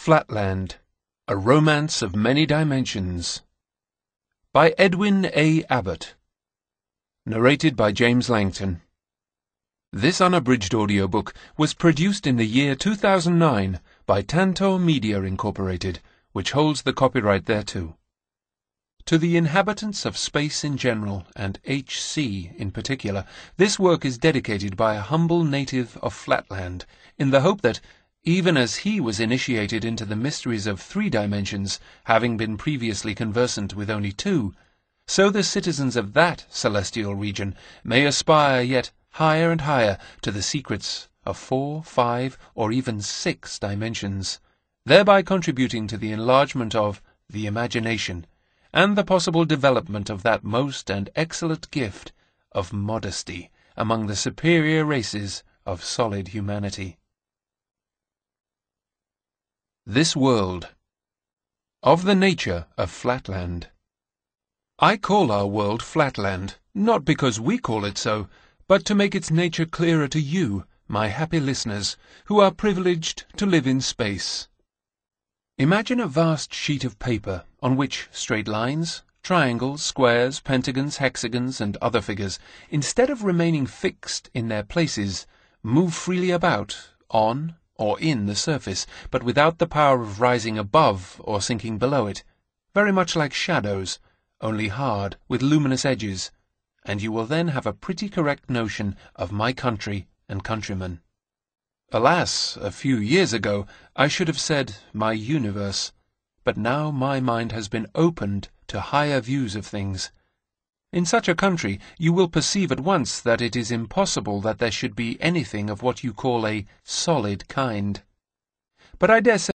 Flatland, A Romance of Many Dimensions by Edwin A. Abbott. Narrated by James Langton. This unabridged audiobook was produced in the year 2009 by Tantor Media Incorporated, which holds the copyright thereto. To the inhabitants of space in general, and H.C. in particular, this work is dedicated by a humble native of Flatland, in the hope that, even as he was initiated into the mysteries of 3 dimensions, having been previously conversant with only 2, so the citizens of that celestial region may aspire yet higher and higher to the secrets of 4, 5, or even 6 dimensions, thereby contributing to the enlargement of the imagination, and the possible development of that most and excellent gift of modesty among the superior races of solid humanity. This world. Of the nature of Flatland. I call our world Flatland, not because we call it so, but to make its nature clearer to you, my happy listeners, who are privileged to live in space. Imagine a vast sheet of paper on which straight lines, triangles, squares, pentagons, hexagons, and other figures, instead of remaining fixed in their places, move freely about, on or in the surface, but without the power of rising above or sinking below it, very much like shadows, only hard, with luminous edges, and you will then have a pretty correct notion of my country and countrymen. Alas, a few years ago I should have said my universe, but now my mind has been opened to higher views of things. In such a country you will perceive at once that it is impossible that there should be anything of what you call a solid kind. But I dare say